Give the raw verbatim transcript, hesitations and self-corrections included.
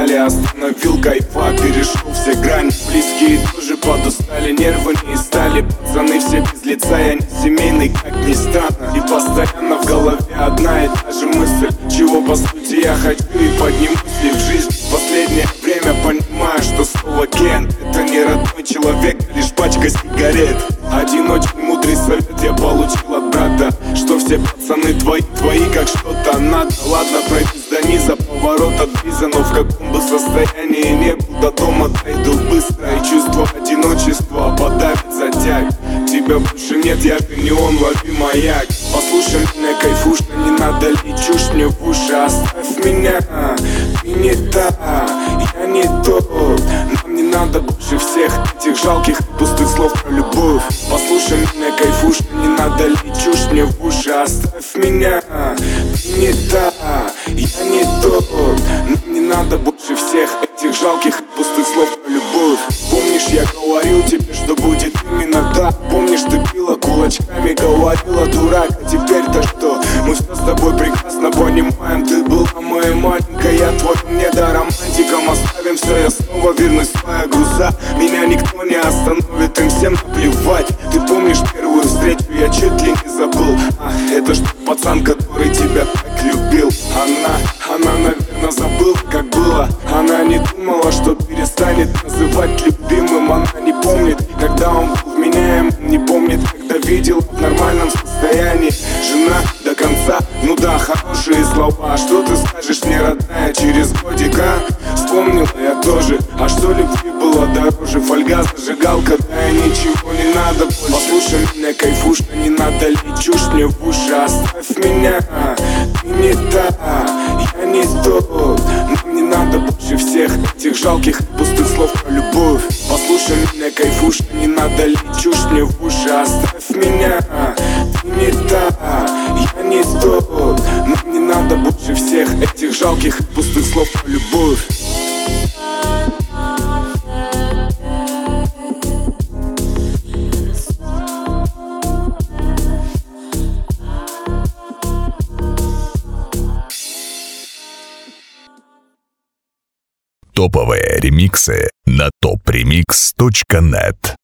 устали, остановил кайфа, перешел все грани. Близкие тоже подустали, нервы не стали. Пацаны все без лица, я не семейный, как ни странно. И постоянно в голове одна и та же мысль, чего по сути я хочу и поднимусь ли в жизнь. В последнее время понимаю, что слово Кен — это не родной человек, а лишь пачка сигарет. Один очень мудрый совет я получил от брата, что все пацаны твои, твои как что-то надо. Ладно, пройдусь до низа, поворот от Биза, но в каком бы состоянии не был, до дома дойду быстро. И чувство одиночества подавит затяг. Тебя больше нет, я же не он, лови маяк. Послушай меня, кайфуш, но не надо лить чушь мне в уши. Оставь меня, ты не та, я не тот. Нам не надо больше всех этих жалких пустых слов про любовь. Послушай меня, кайфуш, но не надо лить чушь мне в уши. Оставь меня, ты не та, я не тот. Нам не надо больше всех этих жалких пустых слов про любовь. Помнишь, я говорил тебе, что будет именно так? Помнишь, ты пила кулачками, говорила дурак. А теперь-то что? Мы все с тобой прекрасно понимаем. Ты была моей маленькой, я твоим недоромантиком. Оставим все, я снова вернусь в свои груза. Меня никто не остановит, им всем наплевать. Ты помнишь первую встречу, я чуть ли не забыл. Ах, это ж пацан, который тебя так любил. Она, она, наверное, забыла, как было. Она не думала, что перестанет называть любимым. Она не помнит, когда он был вменяем. Не помнит, когда видел в нормальном состоянии. Жена до конца, ну да, хорошие слова. Что ты скажешь мне, родная, через годик, а? Вспомнила я тоже, а что любви было дороже? Фольга, зажигалка, да и ничего не надо больше. Послушай меня, кайфуш, но не надо лить чушь мне в уши. Оставь меня, ты не та, я не тот. Нам не надо больше всех этих жалких пустых слов про любовь. Послушай меня, кайфуш, но не надо лить чушь мне в уши. Оставь меня, ты не та, я не тот. Нам не надо больше всех этих жалких пустых слов про любовь. Топовые ремиксы на топ ремикс точка нет.